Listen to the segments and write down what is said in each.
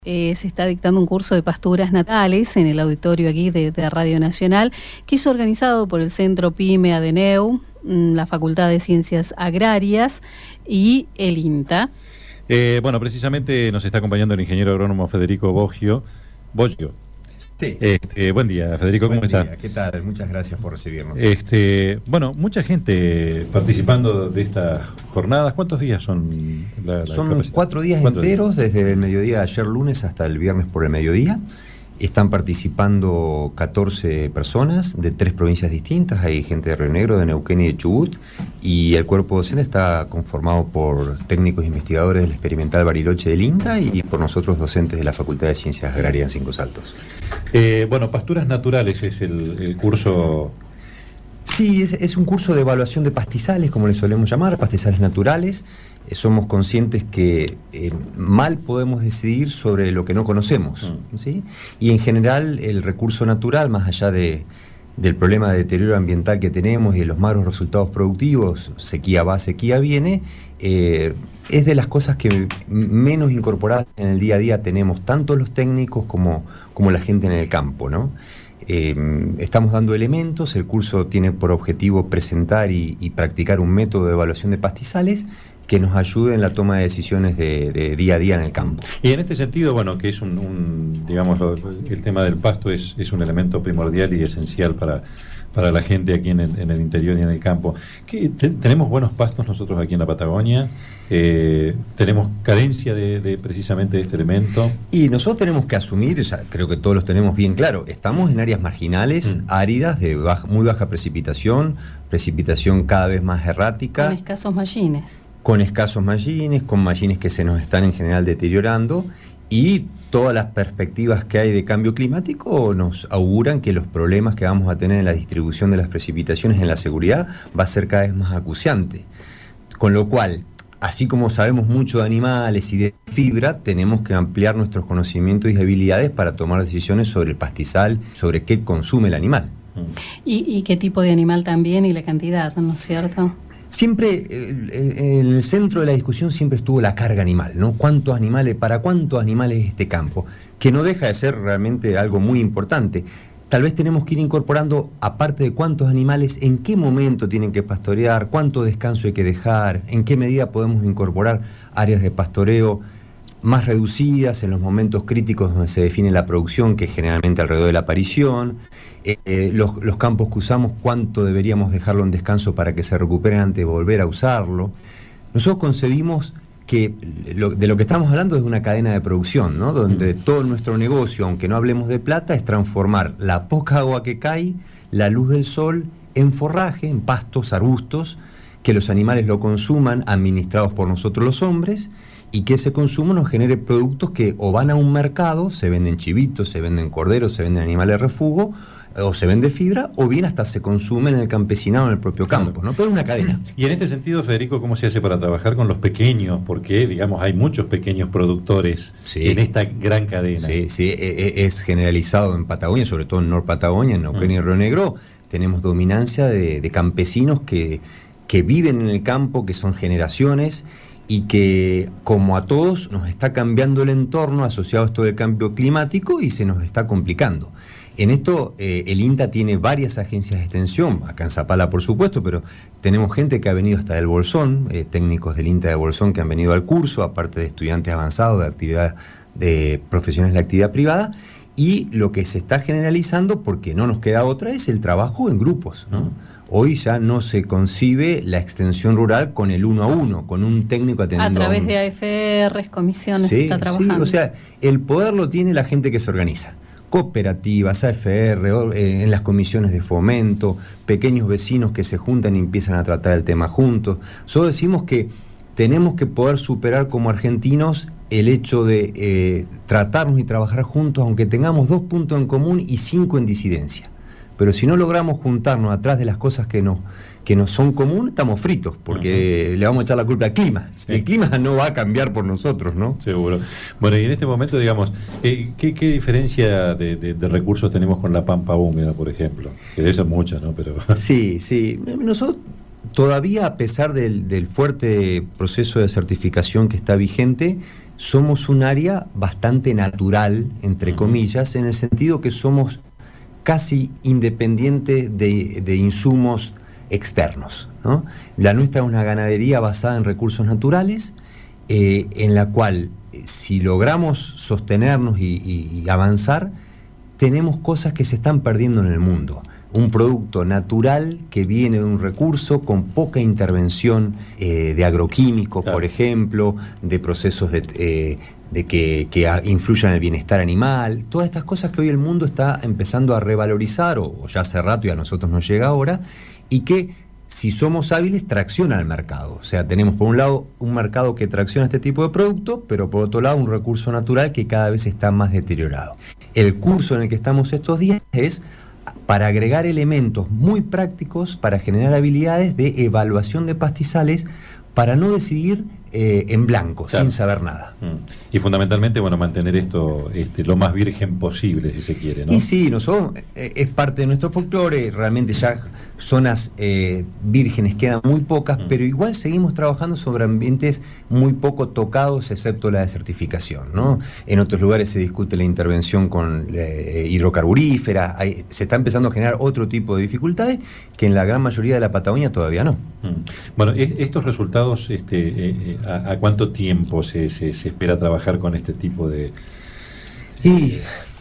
Se está dictando un curso de pasturas naturales en el auditorio aquí de Radio Nacional, que es organizado por el Centro PYME Adeneu, la Facultad de Ciencias Agrarias y el INTA. Bueno, precisamente nos está acompañando el ingeniero agrónomo Federico Boggio. Sí. Buen día, Federico, ¿cómo está? ¿Qué tal? Muchas gracias por recibirnos. Bueno, mucha gente participando de estas jornadas. ¿Cuántos días son? Son 4 días enteros, desde el mediodía de ayer lunes hasta el viernes por el mediodía. Están participando 14 personas de 3 provincias distintas. Hay gente de Río Negro, de Neuquén y de Chubut. Y el cuerpo docente está conformado por técnicos e investigadores del Experimental Bariloche del INTA y por nosotros docentes de la Facultad de Ciencias Agrarias en Cinco Saltos. Bueno, pasturas naturales es el curso. Sí, es un curso de evaluación de pastizales, como le solemos llamar, pastizales naturales. Somos conscientes que mal podemos decidir sobre lo que no conocemos, ¿sí? Y en general el recurso natural, más allá del problema de deterioro ambiental que tenemos y de los malos resultados productivos, sequía va, sequía viene, es de las cosas que menos incorporadas en el día a día tenemos, tanto los técnicos como la gente en el campo, ¿no? Estamos dando elementos. El curso tiene por objetivo presentar y practicar un método de evaluación de pastizales que nos ayude en la toma de decisiones de día a día en el campo. Y en este sentido, bueno, que es digamos, el tema del pasto es un elemento primordial y esencial para la gente aquí en el interior y en el campo. ¿Tenemos buenos pastos nosotros aquí en la Patagonia? ¿Tenemos carencia de precisamente este elemento? Y nosotros tenemos que asumir, ya creo que todos los tenemos bien claro, estamos en áreas marginales, áridas, de muy baja precipitación cada vez más errática. Con escasos mallines. Con mallines que se nos están en general deteriorando, y todas las perspectivas que hay de cambio climático nos auguran que los problemas que vamos a tener en la distribución de las precipitaciones en la seguridad va a ser cada vez más acuciante. Con lo cual, así como sabemos mucho de animales y de fibra, tenemos que ampliar nuestros conocimientos y habilidades para tomar decisiones sobre el pastizal, sobre qué consume el animal. ¿Y qué tipo de animal también y la cantidad, ¿no es cierto? Siempre, en el centro de la discusión siempre estuvo la carga animal, ¿no? ¿Para cuántos animales es este campo? Que no deja de ser realmente algo muy importante. Tal vez tenemos que ir incorporando, aparte de cuántos animales, en qué momento tienen que pastorear, cuánto descanso hay que dejar, en qué medida podemos incorporar áreas de pastoreo más reducidas en los momentos críticos donde se define la producción, que es generalmente alrededor de la aparición. Los campos que usamos, cuánto deberíamos dejarlo en descanso para que se recuperen antes de volver a usarlo. Nosotros concebimos que de lo que estamos hablando es de una cadena de producción, ¿no? Donde todo nuestro negocio, aunque no hablemos de plata, es transformar la poca agua que cae, la luz del sol, en forraje, en pastos, arbustos, que los animales lo consuman, administrados por nosotros los hombres, y que ese consumo nos genere productos que o van a un mercado, se venden chivitos, se venden corderos, se venden animales de refugio, o se vende fibra, o bien hasta se consume en el campesinado, en el propio campo, ¿no? Pero es una cadena. Y en este sentido, Federico, ¿cómo se hace para trabajar con los pequeños? Porque, digamos, hay muchos pequeños productores en esta gran cadena. Sí, es generalizado en Patagonia, sobre todo en Nor Patagonia, en Neuquén y Río Negro. Tenemos dominancia de campesinos que viven en el campo, que son generaciones, y que, como a todos, nos está cambiando el entorno asociado a esto del cambio climático y se nos está complicando. En esto, el INTA tiene varias agencias de extensión, acá en Zapala por supuesto, pero tenemos gente que ha venido hasta del Bolsón, técnicos del INTA de Bolsón que han venido al curso, aparte de estudiantes avanzados de actividad de profesionales de la actividad privada, y lo que se está generalizando, porque no nos queda otra, es el trabajo en grupos, ¿no? Hoy ya no se concibe la extensión rural con el 1 a 1, con un técnico atendiendo a través de AFRs, comisiones, se está trabajando. Sí, o sea, el poder lo tiene la gente que se organiza. Cooperativas, AFR, en las comisiones de fomento, pequeños vecinos que se juntan y empiezan a tratar el tema juntos. Solo decimos que tenemos que poder superar como argentinos el hecho de tratarnos y trabajar juntos, aunque tengamos 2 puntos en común y 5 en disidencia. Pero si no logramos juntarnos atrás de las cosas que nos son comunes, estamos fritos, porque le vamos a echar la culpa al clima. Sí. El clima no va a cambiar por nosotros, ¿no? Seguro. Bueno, y en este momento, digamos, ¿qué diferencia de recursos tenemos con la pampa húmeda, por ejemplo? Que de eso es mucha, ¿no? Pero... Sí. Nosotros todavía, a pesar del fuerte proceso de certificación que está vigente, somos un área bastante natural, entre comillas, en el sentido que somos casi independientes de insumos externos, ¿no? La nuestra es una ganadería basada en recursos naturales, en la cual, si logramos sostenernos y avanzar, tenemos cosas que se están perdiendo en el mundo. Un producto natural que viene de un recurso con poca intervención de agroquímicos, claro, por ejemplo, de procesos que influyan en el bienestar animal, todas estas cosas que hoy el mundo está empezando a revalorizar, o ya hace rato y a nosotros nos llega ahora, y que, si somos hábiles, tracciona al mercado. O sea, tenemos por un lado un mercado que tracciona este tipo de producto, pero por otro lado un recurso natural que cada vez está más deteriorado. El curso en el que estamos estos días es para agregar elementos muy prácticos para generar habilidades de evaluación de pastizales, para no decidir en blanco, claro, sin saber nada. Y fundamentalmente, bueno, mantener esto lo más virgen posible, si se quiere, ¿no? Y sí, nosotros, es parte de nuestro folclore, realmente ya zonas vírgenes quedan muy pocas, pero igual seguimos trabajando sobre ambientes muy poco tocados, excepto la desertificación, ¿no? En otros lugares se discute la intervención con hidrocarburífera, se está empezando a generar otro tipo de dificultades que en la gran mayoría de la Patagonia todavía no. Bueno, estos resultados, ¿a cuánto tiempo se espera trabajar con este tipo de...? Y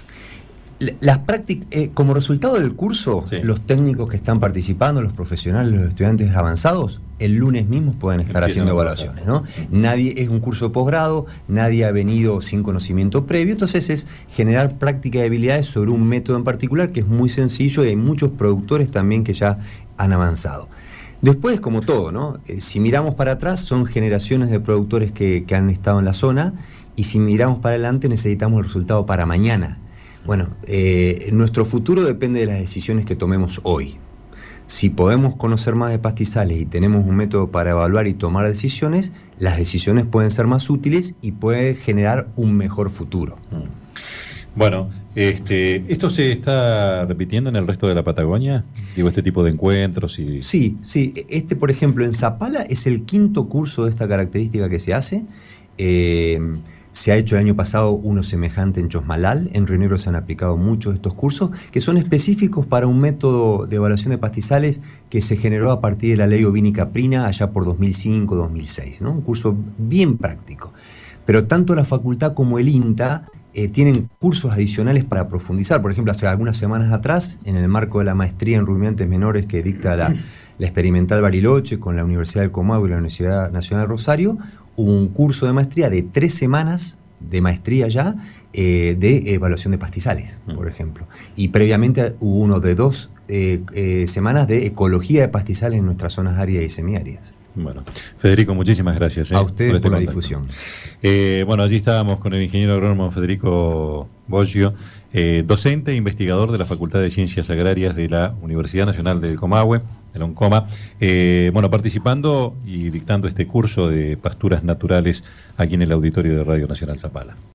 las prácticas, como resultado del curso, sí, los técnicos que están participando, los profesionales, los estudiantes avanzados, el lunes mismo pueden estar haciendo evaluaciones, ¿no? Nadie, es un curso de posgrado, nadie ha venido sin conocimiento previo, entonces es generar práctica de habilidades sobre un método en particular que es muy sencillo, y hay muchos productores también que ya han avanzado. Después, como todo, ¿no? Si miramos para atrás, son generaciones de productores que han estado en la zona, y si miramos para adelante, necesitamos el resultado para mañana. Bueno, nuestro futuro depende de las decisiones que tomemos hoy. Si podemos conocer más de pastizales y tenemos un método para evaluar y tomar decisiones, las decisiones pueden ser más útiles y puede generar un mejor futuro. Bueno, ¿esto se está repitiendo en el resto de la Patagonia? Digo, este tipo de encuentros y... Sí. Por ejemplo, en Zapala es el 5º curso de esta característica que se hace. Se ha hecho el año pasado uno semejante en Chosmalal. En Río Negro se han aplicado muchos de estos cursos que son específicos para un método de evaluación de pastizales que se generó a partir de la ley Ovini-Caprina allá por 2005-2006, ¿no? Un curso bien práctico. Pero tanto la facultad como el INTA tienen cursos adicionales para profundizar. Por ejemplo, hace algunas semanas atrás, en el marco de la maestría en rumiantes menores que dicta la experimental Bariloche con la Universidad del Comahue y la Universidad Nacional de Rosario, hubo un curso de maestría de 3 semanas de maestría ya de evaluación de pastizales, por ejemplo. Y previamente hubo uno de 2 semanas de ecología de pastizales en nuestras zonas áridas y semiáridas. Bueno, Federico, muchísimas gracias. A ustedes por la difusión. Bueno, allí estábamos con el ingeniero agrónomo Federico Boggio, docente e investigador de la Facultad de Ciencias Agrarias de la Universidad Nacional del Comahue, el ONCOMA, bueno, participando y dictando este curso de pasturas naturales aquí en el auditorio de Radio Nacional Zapala.